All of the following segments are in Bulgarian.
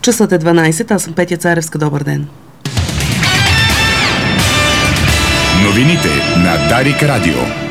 Часът е 12, аз съм Петя Царевска. Добър ден. Новините на Дарик Радио.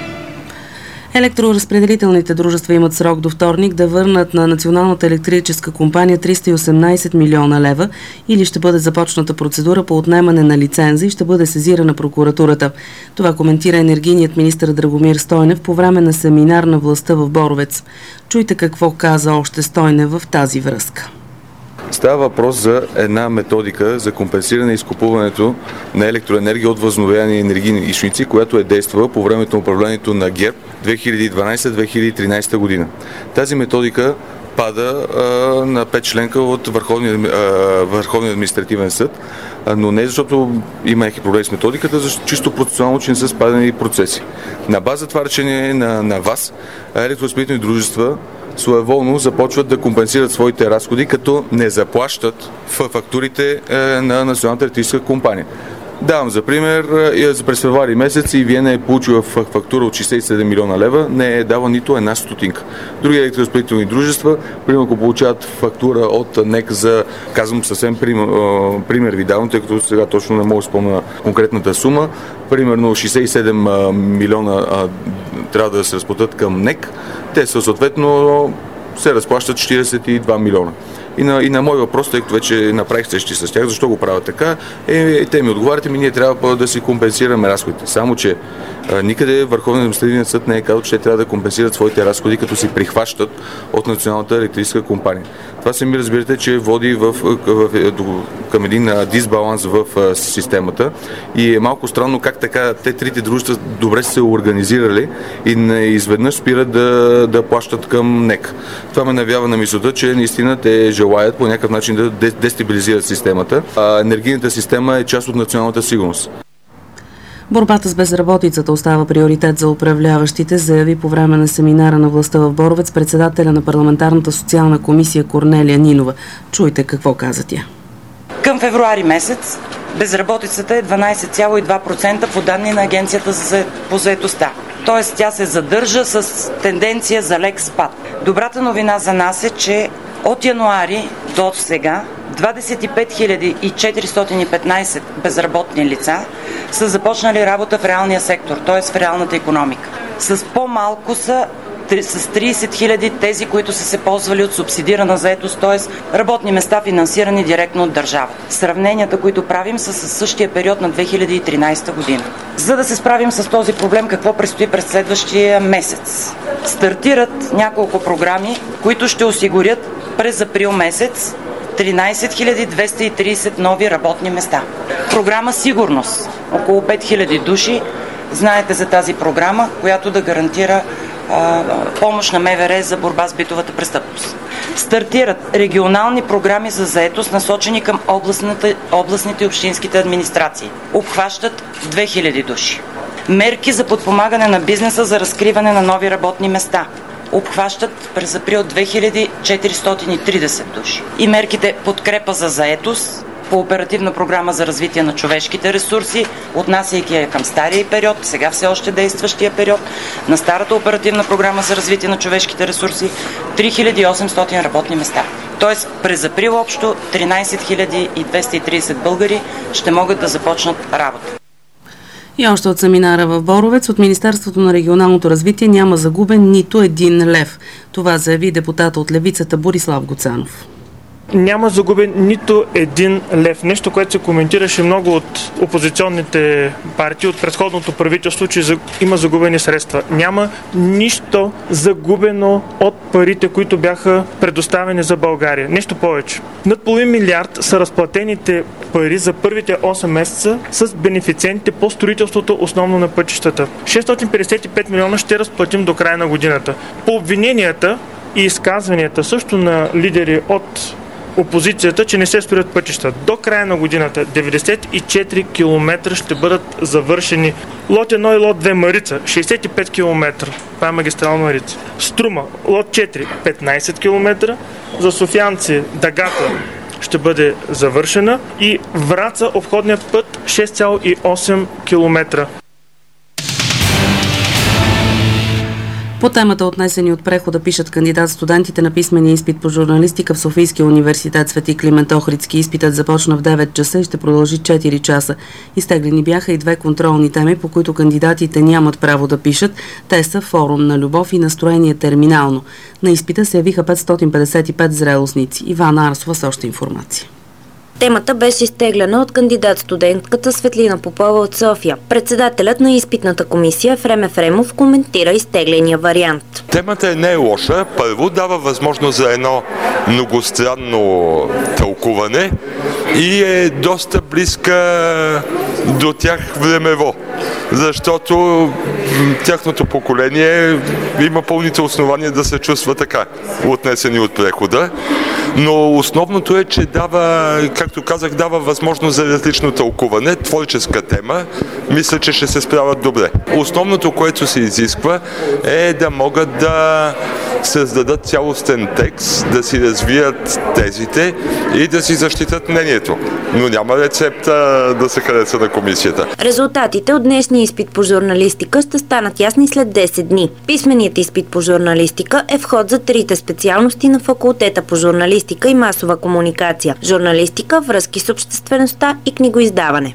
Електроразпределителните дружества имат срок до вторник да върнат на Националната електрическа компания 318 милиона лева или ще бъде започната процедура по отнемане на лицензи и ще бъде сезирана прокуратурата. Това коментира енергийният министър Драгомир Стойнев по време на семинар на властта в Боровец. Чуйте какво каза още Стойнев в тази връзка. Става въпрос за една методика за компенсиране и изкупуването на електроенергия от възобновяеми енергийни източници, която е действала по времето на управлението на ГЕРБ 2012-2013 година. Тази методика пада на 5 членка от Върховния административен съд, но не защото има някакви проблеми с методиката, защото чисто процесуално, че не са спадени процеси. На база това решение на ВАС, електроразпределителни дружества своеволно започват да компенсират своите разходи, като не заплащат фактурите на Националната електрическа компания. Давам за пример, през февруари месец и Виена е получила фактура от 67 милиона лева, не е дала нито една стотинка. Други електроразпределителни дружества, примерно ако получават фактура от НЕК за, казвам съвсем пример ви давам, тъй като сега точно не мога да спомня конкретната сума, примерно 67 милиона трябва да се разплатят към НЕК, те съответно се разплащат 42 милиона. И на мой въпрос, тъй като вече направих срещи с тях, защо го правят така, те ми отговарят, ние трябва да си компенсираме разходите. Само, че никъде Върховният административен съд не е казал, че те трябва да компенсират своите разходи, като си прихващат от Националната електрическа компания. Това сами разбирате, че води към един дисбаланс в системата и е малко странно как така те трите дружества добре са се организирали и изведнъж спират да плащат към НЕК. Това ме навява на мисълта, че наистина те желаят по някакъв начин да дестабилизират системата. Енергийната система е част от националната сигурност. Борбата с безработицата остава приоритет за управляващите, заяви по време на семинара на властта в Боровец председателя на парламентарната социална комисия Корнелия Нинова. Чуйте какво каза тя. Към февруари месец безработицата е 12,2% по данни на Агенцията по заетостта. Тоест тя се задържа с тенденция за лек спад. Добрата новина за нас е, че от януари до сега 25 415 безработни лица са започнали работа в реалния сектор, т.е. в реалната икономика. С по-малко са с 30 хиляди тези, които са се ползвали от субсидирана заетост, т.е. работни места, финансирани директно от държавата. Сравненията, които правим, са със същия период на 2013 година. За да се справим с този проблем, какво предстои през следващия месец? Стартират няколко програми, които ще осигурят през април месец 13 230 нови работни места. Програма „Сигурност“ – около 5000 души. Знаете за тази програма, която да гарантира помощ на МВР за борба с битовата престъпност. Стартират регионални програми за заетост, насочени към областните и общинските администрации. Обхващат 2000 души. Мерки за подпомагане на бизнеса за разкриване на нови работни места. Обхващат през април 2430 души. И мерките подкрепа за заетост по оперативна програма за развитие на човешките ресурси, отнасяйки я към стария период, сега все още действащия период, на старата оперативна програма за развитие на човешките ресурси 3800 работни места. Тоест през април общо 13 230 българи ще могат да започнат работа. И още от семинара в Боровец, от Министерството на регионалното развитие няма загубен нито един лев. Това заяви депутата от левицата Борислав Гоцанов. Няма загубен нито един лев. Нещо, което се коментираше много от опозиционните партии, от предходното правителство, че има загубени средства. Няма нищо загубено от парите, които бяха предоставени за България. Нещо повече. Над половин милиард са разплатените пари за първите 8 месеца с бенефициентите по строителството, основно на пътищата. 655 милиона ще разплатим до края на годината. По обвиненията и изказванията също на лидери от опозицията, че не се строят пътища. До края на годината 94 км ще бъдат завършени. Лот 1 и лот 2 Марица 65 км. Това е магистрална Марица. Струма, лот 4 15 км. За софиянци Дъгата ще бъде завършена и Враца обходният път 6,8 км. По темата отнесени от прехода пишат кандидат-студентите на писмения изпит по журналистика в Софийския университет Свети Климент Охридски. Изпитът започна в 9 часа и ще продължи 4 часа. Изтеглени бяха и 2 контролни теми, по които кандидатите нямат право да пишат. Те са форум на любов и настроение терминално. На изпита се явиха 555 зрелостници. Ивана Арсова с още информация. Темата беше изтеглена от кандидат-студентката Светлина Попова от София. Председателят на изпитната комисия Ефрем Ефремов коментира изтегления вариант. Темата не е лоша. Първо дава възможност за едно многостранно тълкуване и е доста близка до тях времево, защото тяхното поколение има пълните основания да се чувства така, отнесени от прехода. Но основното е, че дава, както казах, дава възможност за различно тълкуване, творческа тема. Мисля, че ще се справят добре. Основното, което се изисква, е да могат да създадат цялостен текст, да си развият тезите и да си защитат мнението. Но няма рецепта да се хареса на комисията. Резултатите от днешния изпит по журналистика ще станат ясни след 10 дни. Писменият изпит по журналистика е вход за 3 специалности на факултета по журналистика и масова комуникация – журналистика, връзки с обществеността и книгоиздаване.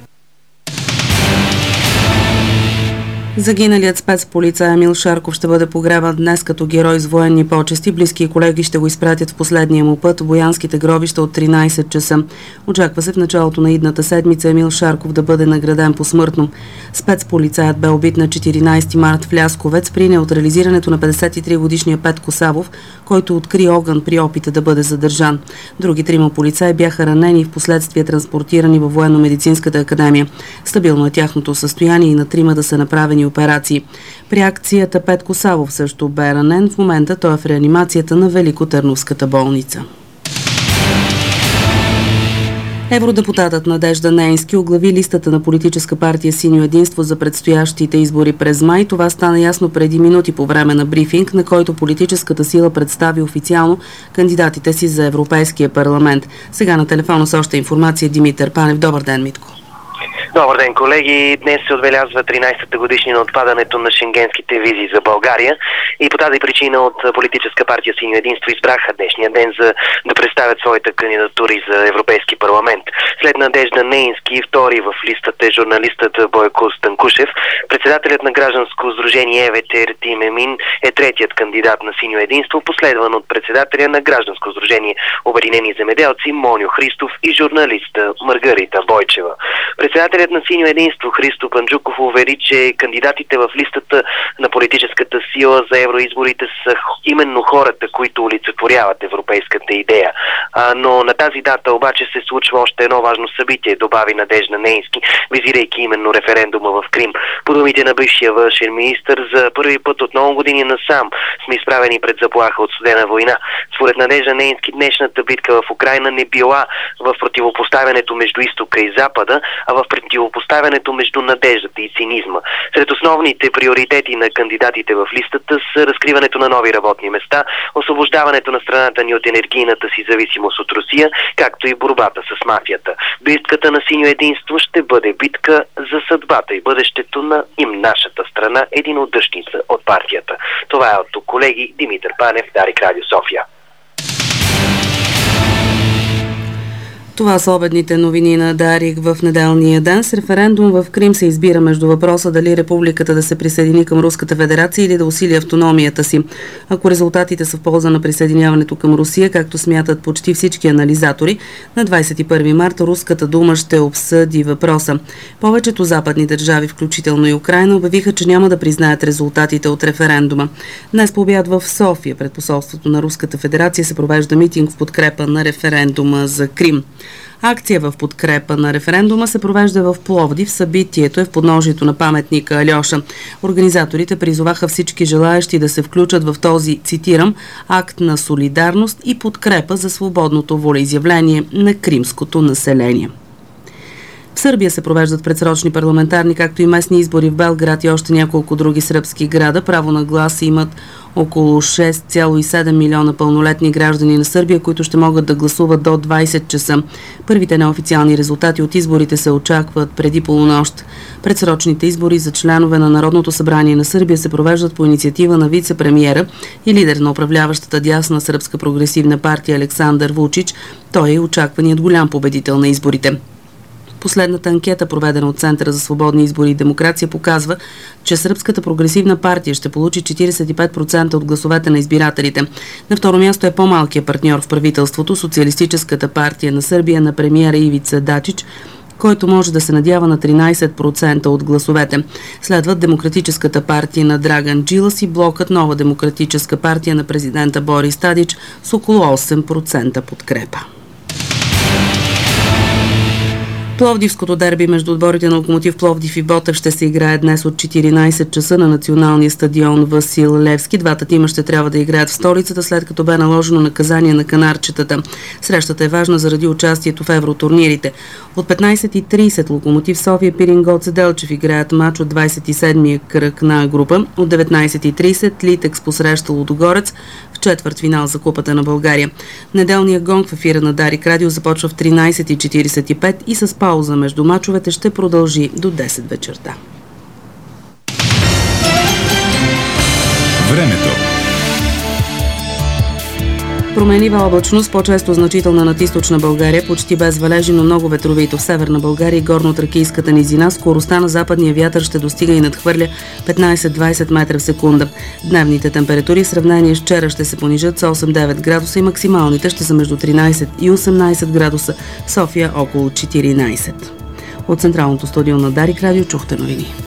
Загиналият спецполицай Емил Шарков ще бъде погребан днес като герой с военни почести. Близки и колеги ще го изпратят в последния му път в Боянските гробища от 13 часа. Очаква се в началото на идната седмица Емил Шарков да бъде награден посмъртно. Спецполицаят бе убит на 14 март в Лясковец при неутрализирането на 53-годишния Петко Савов, който откри огън при опита да бъде задържан. Други 3 полицаи бяха ранени и в последствие транспортирани във военно-медицинската академия. Стабилно е тяхното състояние и на 3 да са направени операции. При акцията Петко Савов също бе ранен. В момента той е в реанимацията на Великотърновската болница. Евродепутатът Надежда Нейнски оглави листата на политическа партия Синьо единство за предстоящите избори през май. Това стана ясно преди минути по време на брифинг, на който политическата сила представи официално кандидатите си за Европейския парламент. Сега на телефона с още информация Димитър Панев. Добър ден, Митко. Добър ден, колеги! Днес се отбелязва 13-та годишнина на отпадането на шенгенските визи за България и по тази причина от политическа партия Синьо единство избраха днешния ден да представят своите кандидатури за Европейски парламент. След Надежда Нейнски, втори в листата е журналистът Бойко Станкушев. Председателят на гражданско сдружение Еветер Тимемин е третият кандидат на Синьо единство, последван от председателя на гражданско сдружение Обединени земеделци Моньо Христов и журналиста Маргарита Бойчева. Председателят на Синьо единство Христо Панджуков увери, че кандидатите в листата на политическата сила за евроизборите са именно хората, които олицетворяват европейската идея. Но на тази дата обаче се случва още едно важно събитие, добави Надежда Нейнски, визирайки именно референдума в Крим. По думите на бившия външен министър, за първи път от много години насам сме изправени пред заплаха от студена война. Според Надежда Нейнски, днешната битка в Украйна не била в противопоставянето между изтока и запада, а в противопоставянето между надеждата и цинизма. Сред основните приоритети на кандидатите в листата са разкриването на нови работни места, освобождаването на страната ни от енергийната си зависимост от Русия, както и борбата с мафията. Битката на Синьо единство ще бъде битка за съдбата и бъдещето на нашата страна, единодушница от партията. Това е от колеги Димитър Панев, Дарик Радио София. Това са обедните новини на Дарик в неделния ден. С референдум в Крим се избира между въпроса дали републиката да се присъедини към Руската федерация или да усили автономията си. Ако резултатите са в полза на присъединяването към Русия, както смятат почти всички анализатори, на 21 марта Руската дума ще обсъди въпроса. Повечето западни държави, включително и Украйна, обявиха, че няма да признаят резултатите от референдума. Днес по обяд в София пред посолството на Руската федерация се провежда митинг в подкрепа на референдума за Крим. Акция в подкрепа на референдума се провежда в Пловдив. Събитието е в подножието на паметника Альоша. Организаторите призоваха всички желаещи да се включат в този, цитирам, акт на солидарност и подкрепа за свободното волеизявление на кримското население. В Сърбия се провеждат предсрочни парламентарни, както и местни избори в Белград и още няколко други сръбски града. Право на глас имат около 6,7 милиона пълнолетни граждани на Сърбия, които ще могат да гласуват до 20 часа. Първите неофициални резултати от изборите се очакват преди полунощ. Предсрочните избори за членове на Народното събрание на Сърбия се провеждат по инициатива на вице-премиера и лидер на управляващата дясна сръбска прогресивна партия Александър Вучич. Той е очакваният голям победител на изборите. Последната анкета, проведена от Центъра за свободни избори и демокрация, показва, че Сръбската прогресивна партия ще получи 45% от гласовете на избирателите. На второ място е по-малкият партньор в правителството, Социалистическата партия на Сърбия на премиера Ивица Дачич, който може да се надява на 13% от гласовете. Следват Демократическата партия на Драган Джилас и блокът Нова демократическа партия на президента Борис Тадич с около 8% подкрепа. Пловдивското дерби между отборите на Локомотив Пловдив и Ботев ще се играе днес от 14 часа на националния стадион Васил Левски. Двата тима ще трябва да играят в столицата, след като бе наложено наказание на канарчетата. Срещата е важна заради участието в евротурнирите. От 15:30 Локомотив София Пирин Гоце Делчев играят матч от 27-я кръг на група. От 19:30 Литекс посреща Лудогорец в четвъртфинал за Купата на България. Неделният гонг в ефира на Дарик Радио започва в 13:45 и с пауза между мачовете ще продължи до 10 вечерта. Времето. Променлива облачност, по-често значителна над източна България, почти без валежи, но много ветровито в северна България и горно-тракийската низина. Скоростта на западния вятър ще достига и надхвърля 15-20 метра в секунда. Дневните температури в сравнение с вчера ще се понижат с 8-9 градуса и максималните ще са между 13 и 18 градуса, в София около 14. От централното студио на Дарик Радио чухте новини.